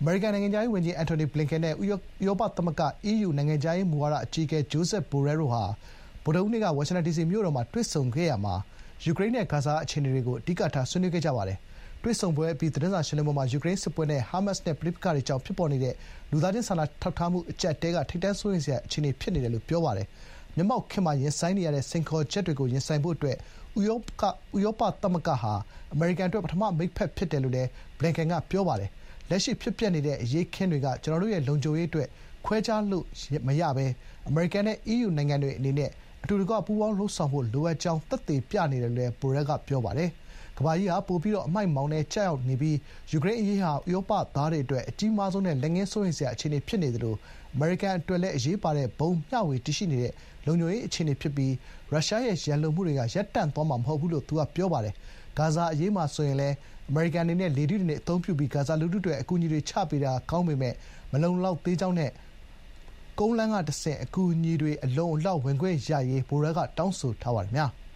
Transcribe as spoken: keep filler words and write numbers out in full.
မေရိကန်နိုင်ငံခြားရေးဝန်ကြီးအန်တိုနီဘလင်ကန်နဲ့ဥရောပသမဂ္ဂ အီးယူ နိုင်ငံခြားရေးမူဝါဒအကြီးအကဲဂျိုးဇက်ဘိုရဲလ်တို့ဟာဗုဒ္ဓဟူးနေ့ကဝါရှင်တန်ဒီစီမြို့တော်မှာတွေ့ဆုံခဲ့ရာမှာယူကရိန်းနဲ့ဂါဇာအခြေအနေတွေကိုအဓိကထားဆွေးနွေးခဲ့ကြပါတယ်။တွေ့ဆုံပွဲအပြီးသတင်းစာရှင်းလင်းပွဲမှာယူကရိန်းစစ်ပွဲနဲ့ဟာမတ်စ်နဲ့ပဋိပက္ခတွေကြောင့်ဖြစ်ပေါ်နေတဲ့လူသားချင်းစာနာထောက်ထားမှုအကျပ်အတည်းကထိပ်တန်းစိုးရိမ်စရာအခြေအနေဖြစ်နေတယ်လို့ပြောပါတယ်။မျက်မှောက်ခေတ်မှာရင်ဆိုင်နေရတဲ့စိန်ခေါ်ချက်တွေကိုရင်ဆိုင်ဖို့အတွက်ဥရောပဥရောပသမဂ္ဂဟာအမေရိကန်အတွက်ပထမမိတ်ဖက်ဖြစ်တယ်လို့လည်းဘလင်ကန်ကပြောပါတယ်။လက်ရှိဖြစ်ပျက်နေတဲ့အရေးအခင်းတွေကကျနော်တို့ရဲ့လုံခြုံရေးအတွက်ခွဲခြားလို့မရဘဲအမေရိကန်နဲ့ အီးယူ နိုင်ငံတွေအနေနဲ့အတူတကွပူးပေါင်းလုပ်ဆောင်ဖို့လိုအပ်ကြောင်းသက်သေပြနေတယ်လို့လည်းဘိုရဲလ်ကပြောပါတယ်။ကမ္ဘာကြီးဟာပိုပြီးအမှိုက်မောင်းထဲကျရောက်နေပြီးယူကရိန်းအရေးဟာဥရောပသားတွေအတွက်အကြီးမားဆုံးနဲ့လက်ငင်းစိုးရိမ်စရာအခြေအနေဖြစ်နေသလိုအမေရိကန်အတွက်လည်းအရေးပါတဲ့ဘုံမျှဝေတည်ရှိနေတဲ့လုံခြုံရေးအခြေအနေဖြစ်ပြီးရုရှားရဲ့ရန်လိုမှုတွေကရပ်တန့်သွားမှာမဟုတ်ဘူးလို့သူကပြောပါတယ်။ဂါဇာအရေးမှာဆိုရင်လည်းအမေရိကန်အနေနဲ့လေထုတွေနဲ့အသုံးပြုပြီးဂါဇာလူထုတွေအကူအညီတွေချပေးတာကောင်းပေမဲ့မလုံလောက်သေးကြောင်းနဲ့ကုန်းလမ်းကတဆင့်အကူအညီတွေအလုံအလောက်ဝင်ခွင့်ရရေးဘိုရဲလ်ကတောင်းဆိုထားပါတယ်။